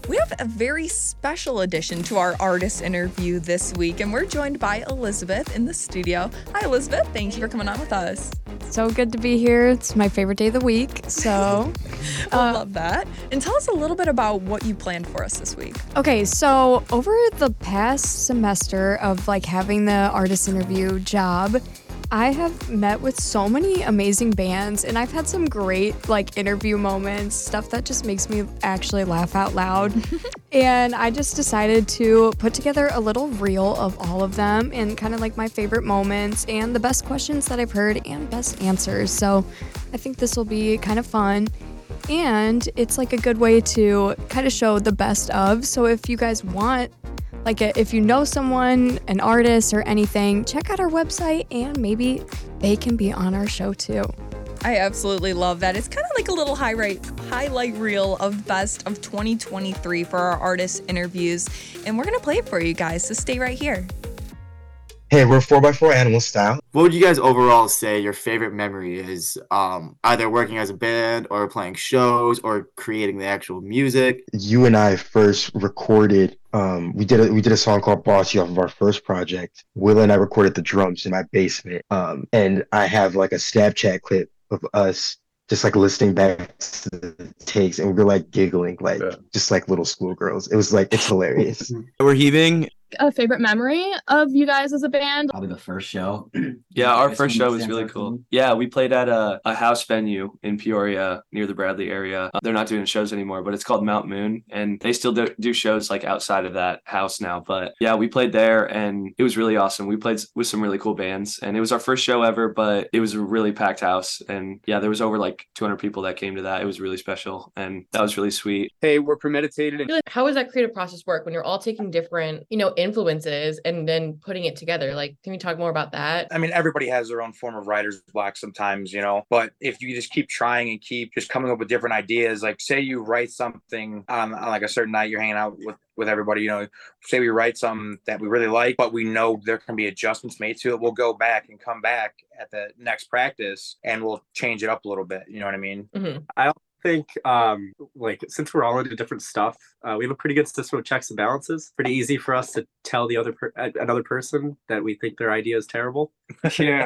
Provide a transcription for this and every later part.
We have a very special addition to our artist interview this week, and we're joined by Elizabeth in the studio. Hi, Elizabeth. Thank you for coming on with us. So good to be here. It's my favorite day of the week, so... I love that. And tell us a little bit about what you planned for us this week. Okay, so over the past semester of having the artist interview job, I have met with so many amazing bands, and I've had some great interview moments, stuff that just makes me actually laugh out loud. And I just decided to put together a little reel of all of them and kind of my favorite moments and the best questions that I've heard and best answers. So I think this will be kind of fun. And it's a good way to kind of show the best of. So if you guys want, if you know someone, an artist or anything, check out our website and maybe they can be on our show too. I absolutely love that. It's kind of like a little highlight reel of best of 2023 for our artist interviews. And we're going to play it for you guys, so stay right here. Hey, we're 4x4 Animal Style. What would you guys overall say your favorite memory is, either working as a band or playing shows or creating the actual music? You and I first recorded, we did a song called Bossy off of our first project. Will and I recorded the drums in my basement. And I have a Snapchat clip of us just listening back to the takes, and we were giggling just little schoolgirls. It was it's hilarious. We're heaving. A favorite memory of you guys as a band? Probably the first show. Yeah, our first show was really cool. Yeah, we played at a house venue in Peoria near the Bradley area. They're not doing shows anymore, but it's called Mount Moon, and they still do shows outside of that house now. But yeah, we played there, and it was really awesome. We played with some really cool bands, and it was our first show ever, but it was a really packed house. And yeah, there was over 200 people that came to that. It was really special, and that was really sweet. Hey, we're Premeditated. How does that creative process work when you're all taking different, influences and then putting it together? Can you talk more about that? I mean, everybody has their own form of writer's block sometimes, but if you just keep trying and keep just coming up with different ideas, say you write something on a certain night, you're hanging out with everybody, say we write something that we really like, but we know there can be adjustments made to it. We'll go back and come back at the next practice and we'll change it up a little bit. You know what I mean? Mm-hmm. I think since we're all into different stuff, we have a pretty good system of checks and balances. Pretty easy for us to tell the another person that we think their idea is terrible. Yeah.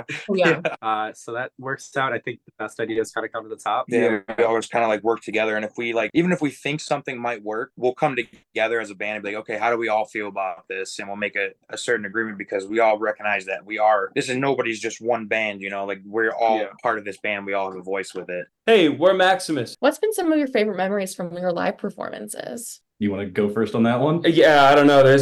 So that works out. I think the best ideas kind of come to the top. Yeah, we always kind of work together, and if we even if we think something might work, we'll come together as a band and be okay, how do we all feel about this? And we'll make a certain agreement, because we all recognize that nobody's just one band, we're all part of this band. We all have a voice with it. Hey, we're Maximus. What's been some of your favorite memories from your live performances? You want to go first on that one? Yeah, I don't know. There's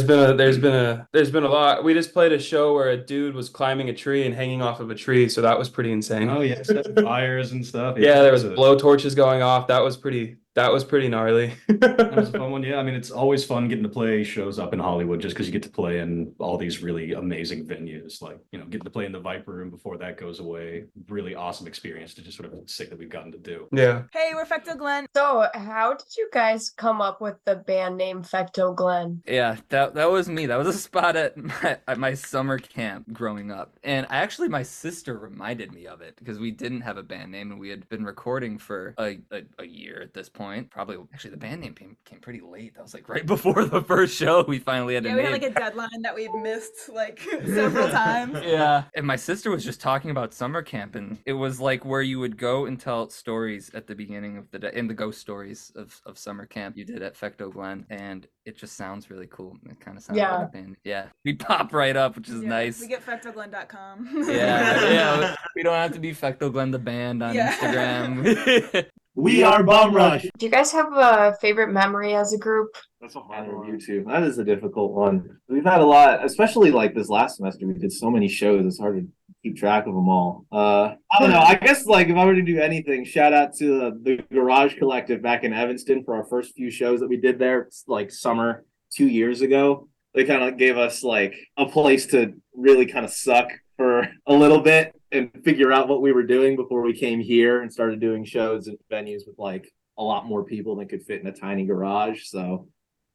been a lot. We just played a show where a dude was climbing a tree and hanging off of a tree, so that was pretty insane. Oh yeah, setting fires and stuff. Yeah, there was blow torches going off. That was pretty gnarly. That was a fun one. Yeah, I mean, it's always fun getting to play shows up in Hollywood, just because you get to play in all these really amazing venues. Getting to play in the Viper Room before that goes away. Really awesome experience to just sort of sick that we've gotten to do. Yeah. Hey, we're Fecto Glen. So how did you guys come up with the band name Fecto Glen? Yeah, that was me. That was a spot at my summer camp growing up. And my sister reminded me of it, because we didn't have a band name and we had been recording for a year at this point. Probably, actually, the band name came pretty late. That was right before the first show. We finally had to we had a deadline that we had missed several times. Yeah. And my sister was just talking about summer camp, and it was where you would go and tell stories at the beginning of the day, and the ghost stories of summer camp you did at Fecto Glen, and it just sounds really cool. It kind of sounds like a band. Yeah. We pop right up, which is nice. We get fectoglen.com. Yeah. We don't have to be Fecto Glen the band on Instagram. We are Bum Rush. Do you guys have a favorite memory as a group? That's a hard one. You too. That is a difficult one. We've had a lot, especially this last semester. We did so many shows. It's hard to keep track of them all. I don't know. I guess if I were to do anything, shout out to the Garage Collective back in Evanston for our first few shows that we did there. Summer 2 years ago. They kind of gave us a place to really kind of suck for a little bit and figure out what we were doing before we came here and started doing shows at venues with a lot more people than could fit in a tiny garage. So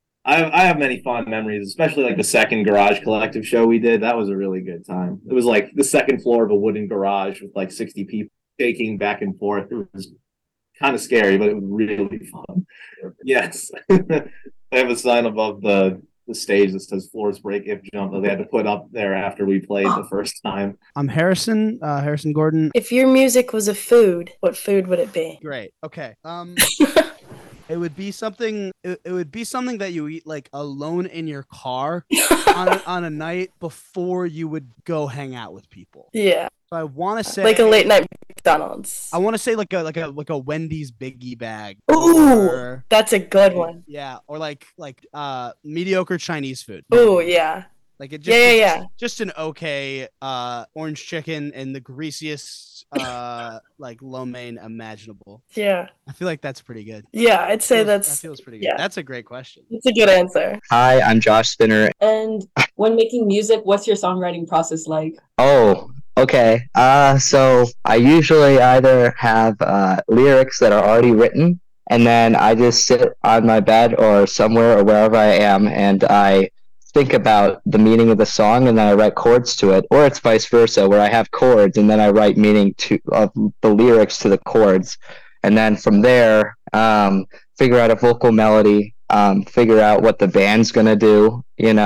I have many fond memories, especially the second Garage Collective show we did. That was a really good time. It was the second floor of a wooden garage with 60 people shaking back and forth. It was kind of scary, but it was really fun. Yes. They have a sign above the stage that says "Floors break if jump" that they had to put up there after we played the first time. I'm Harrison Gordon. If your music was a food, what food would it be? Great. Okay. It would be something. It would be something that you eat like alone in your car on a night before you would go hang out with people. Yeah. So I want to say Like a late night McDonald's. I want to say like a Wendy's Biggie bag. Ooh, that's a good one. Yeah, or like mediocre Chinese food. Ooh, yeah. Like it just Yeah. just an okay orange chicken and the greasiest like lo mein imaginable. Yeah. I feel like that's pretty good. Yeah, I'd say that that's feels pretty good. yeah. That's a great question. It's a good answer. Hi, I'm Josh Spinner. And when making music, what's your songwriting process like? Oh, okay. So I usually either have lyrics that are already written, and then I just sit on my bed or somewhere or wherever I am, and I think about the meaning of the song, and then I write chords to it. Or it's vice versa, where I have chords, and then I write meaning of the lyrics to the chords, and then from there, figure out a vocal melody, figure out what the band's gonna do,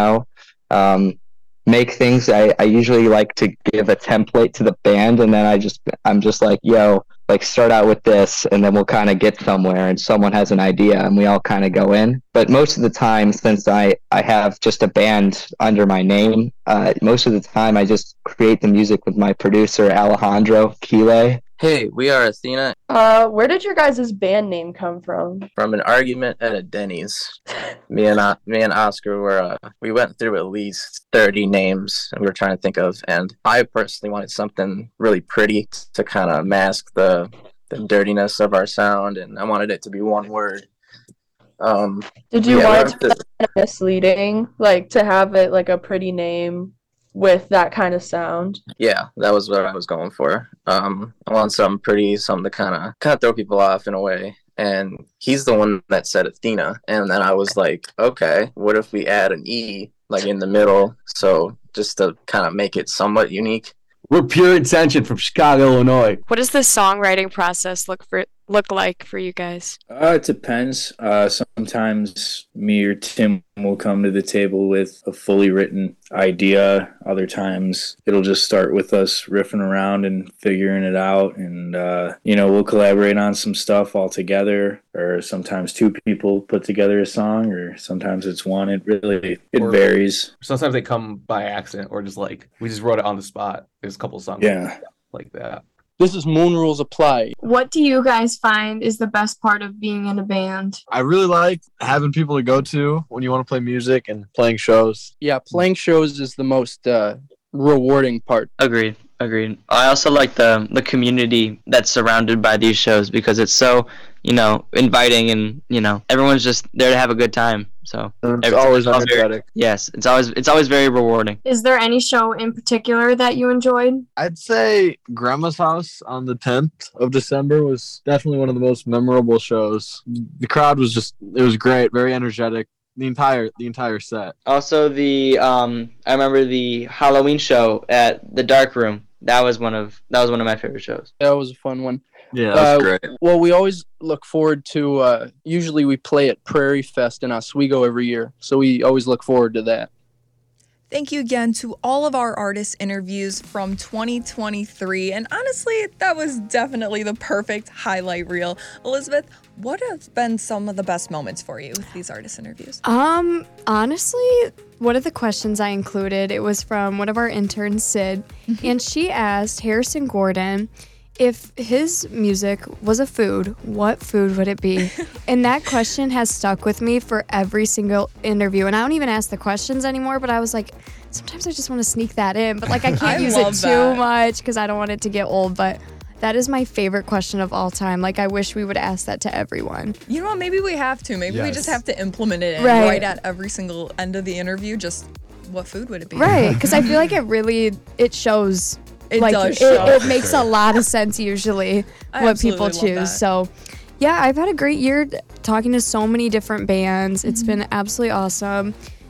make things. I usually like to give a template to the band, and then I'm just like, yo, like start out with this, and then we'll kind of get somewhere, and someone has an idea and we all kind of go in. But most of the time, since I have just a band under my name, most of the time I just create the music with my producer Alejandro Quile. Hey, we are Athena. Where did your guys' band name come from? From an argument at a Denny's. Me and Oscar we went through at least 30 names and we were trying to think of, and I personally wanted something really pretty to kind of mask the dirtiness of our sound, and I wanted it to be one word. Did you want it to be kind of misleading, like to have it like a pretty name with that kind of sound? Yeah, that was what I was going for. I want something pretty, something to kind of throw people off in a way. And he's the one that said Athena, and then I was like, okay, what if we add an E like in the middle, so just to kind of make it somewhat unique. We're Pure Intention from Chicago, Illinois. What does the songwriting process look like for you guys? It depends. Sometimes me or Tim will come to the table with a fully written idea. Other times it'll just start with us riffing around and figuring it out, and we'll collaborate on some stuff all together, or sometimes two people put together a song, or sometimes it's one. It varies. Sometimes they come by accident, or just like we just wrote it on the spot. There's a couple songs like that. This is Moon Rules Apply. What do you guys find is the best part of being in a band? I really like having people to go to when you want to play music and playing shows. Yeah, playing shows is the most rewarding part. Agreed. I also like the community that's surrounded by these shows, because it's so, inviting, and, everyone's just there to have a good time. So it's always energetic. Yes, it's always very rewarding. Is there any show in particular that you enjoyed? I'd say Grandma's House on the 10th of December was definitely one of the most memorable shows. The crowd was it was great, very energetic. The entire set. Also, I remember the Halloween show at the Dark Room. That was one of my favorite shows. That was a fun one. Yeah, that was great. Well, we always look forward to. Usually, we play at Prairie Fest in Oswego every year, so we always look forward to that. Thank you again to all of our artist interviews from 2023. And honestly, that was definitely the perfect highlight reel. Elizabeth, what have been some of the best moments for you with these artist interviews? Honestly, one of the questions I included, it was from one of our interns, Sid, and she asked Harrison Gordon, if his music was a food, what food would it be? And that question has stuck with me for every single interview. And I don't even ask the questions anymore, but I was like, sometimes I just want to sneak that in. But I can't use it too much because I don't want it to get old. But that is my favorite question of all time. I wish we would ask that to everyone. You know what? Maybe we have to. Maybe we just have to implement it right at every single end of the interview. Just what food would it be? Right, because I feel like it shows. It does show. It makes a lot of sense usually what people choose. So, yeah, I've had a great year talking to so many different bands. It's been absolutely awesome.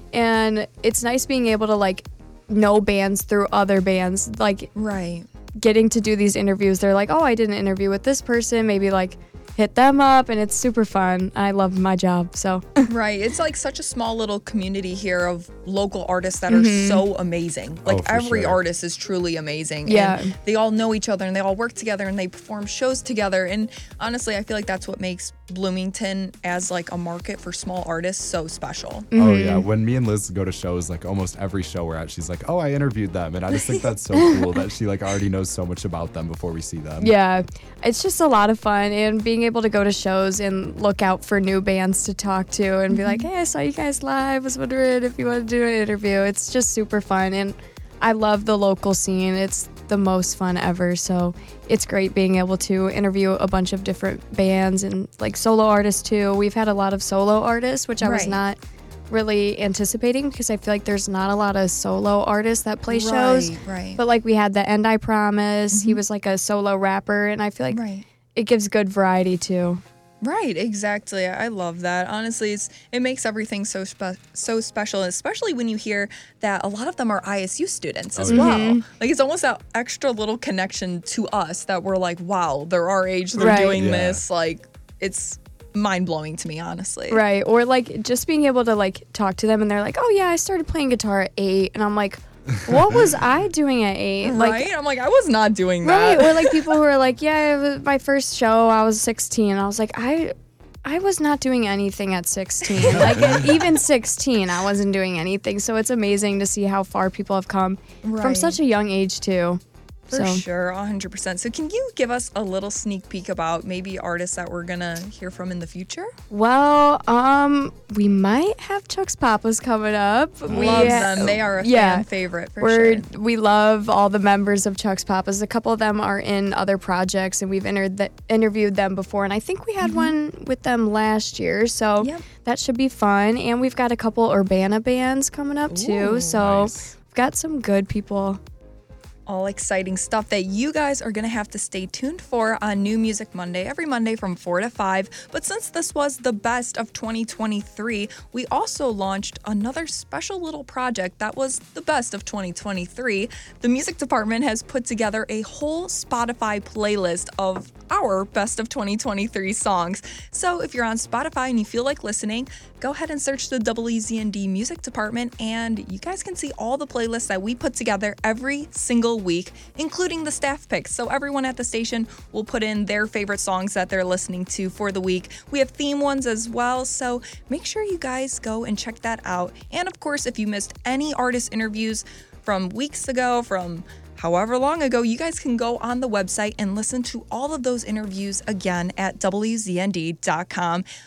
And it's nice being able to know bands through other bands. Getting to do these interviews. They're like, oh, I did an interview with this person. Maybe hit them up, and it's super fun. I love my job, so. Right. It's like such a small little community here of local artists that are so amazing. Like for every sure. artist is truly amazing. Yeah. And they all know each other and they all work together and they perform shows together. And honestly, I feel like that's what makes Bloomington as like a market for small artists so special. Oh yeah, when me and Liz go to shows, like almost every show we're at, she's like, "Oh, I interviewed them," and I just think that's so cool that she like already knows so much about them before we see them. Yeah, it's just a lot of fun, and being able to go to shows and look out for new bands to talk to and be like, "Hey, I saw you guys live. Was wondering if you want to do an interview." It's just super fun, and I love the local scene. It's the most fun ever. So it's great being able to interview a bunch of different bands and like solo artists too. We've had a lot of solo artists, which I was not really anticipating because I feel like there's not a lot of solo artists that play shows. Right. But like we had the End I Promise. He was like a solo rapper, and I feel like it gives good variety too. Right, exactly. I love that. Honestly, it makes everything so special, especially when you hear that a lot of them are ISU students as well. Like it's almost that extra little connection to us that we're like, wow, they're our age, they're doing this. Like it's mind-blowing to me, honestly. Right, or like just being able to like talk to them and they're like, oh yeah, I started playing guitar at 8, and I'm like, what was I doing at 8? Like, right? I'm like, I was not doing that. Right, or like people who are like, yeah, it was my first show, I was 16. I was like, I was not doing anything at 16. Like even 16, I wasn't doing anything. So it's amazing to see how far people have come from such a young age too. For sure, 100%. So can you give us a little sneak peek about maybe artists that we're gonna hear from in the future? Well, we might have Chuck's Papas coming up. Love them. They are a fan favorite for sure. We love all the members of Chuck's Papas. A couple of them are in other projects, and we've interviewed them before. And I think we had one with them last year, so that should be fun. And we've got a couple Urbana bands coming up too, so we've got some good people. All exciting stuff that you guys are going to have to stay tuned for on New Music Monday, every Monday from 4 to 5. But since this was the best of 2023, we also launched another special little project that was the best of 2023. The music department has put together a whole Spotify playlist of our best of 2023 songs. So if you're on Spotify and you feel like listening, go ahead and search the WZND music department, and you guys can see all the playlists that we put together every single week, including the staff picks. So everyone at the station will put in their favorite songs that they're listening to for the week. We have theme ones as well, so make sure you guys go and check that out. And of course, if you missed any artist interviews from weeks ago, from however long ago, you guys can go on the website and listen to all of those interviews again at WZND.com.